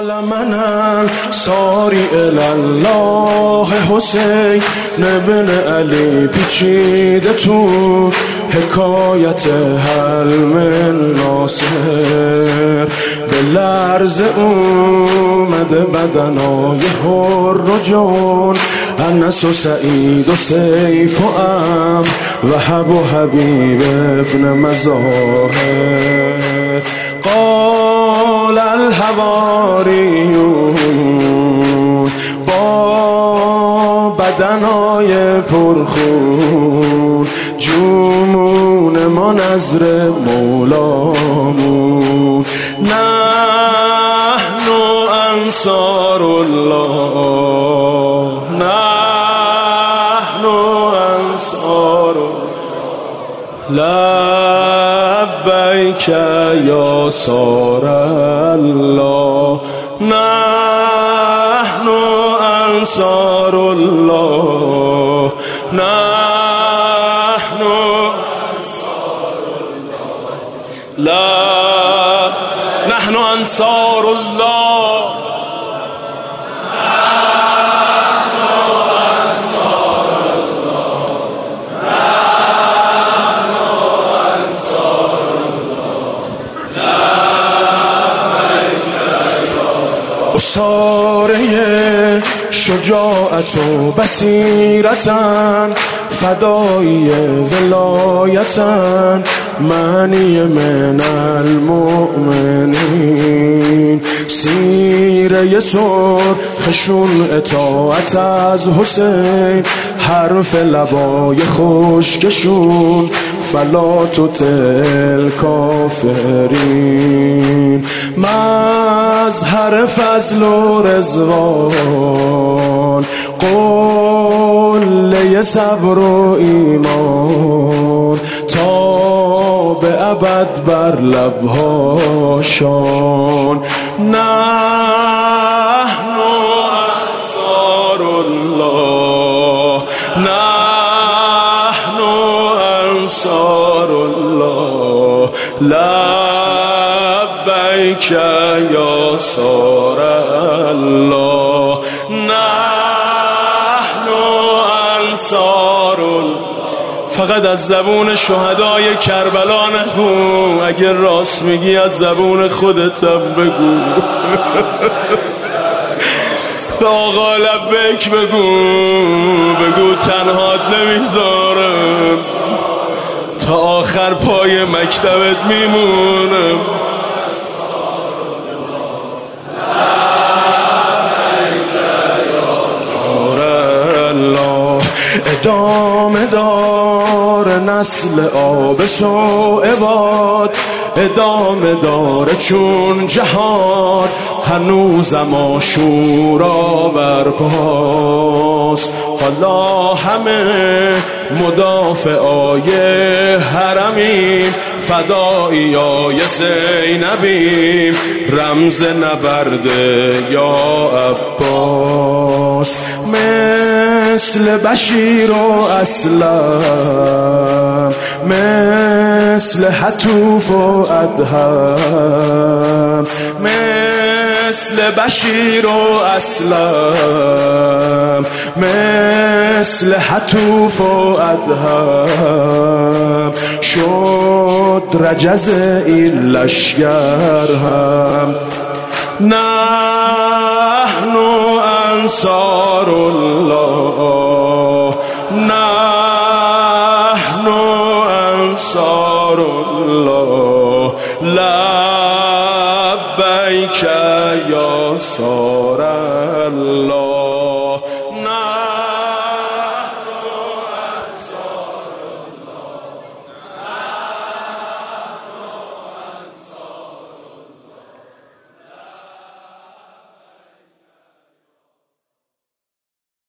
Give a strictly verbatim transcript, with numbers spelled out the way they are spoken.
قال من انصاری الله حسین ابن علی پیچیده تو حکایت حلم ناصر، به لرز اومده بدنای حر و جون، انس و سعید و سیف و ام وهب و حبیب ابن مظاهر. قال الحواریون با بدنای پرخون، جمون ما نظر مولامون، نحن انصار الله، نحن انصار لبیک یا صار الله، نحن انصار الله، نحن انصار الله، لا نحن انصار الله، ساره شجاعت و بصیرتن، فدایی ولایتن، معنی من المؤمنین، سیره سرخشون اطاعت از حسین، حرف لبای خشکشون فلا تطع کافرین، مظهر فضل و رضوان، قله صبر و ایمان، تا به ابد بر لبهاشان، نحن انصار الله، نحن انصار الله، لبیک یا صار الله، نحن انصار الله. فقط از زبون شهدای کربلا نگو، اگه راست میگی از زبون خودتم بگو. به آقا لبیک بگو، بگو تنهات نمیذارم، تا آخر پای مکتبت میمونم. ادامه دار نسل آبس و عباد، ادامه داره چون جهان، هنوزم آشورا برپاست. حالا همه مدافعای حرمیم، فدایای زینبیم، رمز نبرد یا عباس. مثل بشیر و اسلم، مثل حتوف و ادهم، مثل بشیر و اسلم، مثل حتوف و ادهم، شد رجز این لشگر هم. نحن انصار الله، نحن انصار الله، لبیک یا صار الله.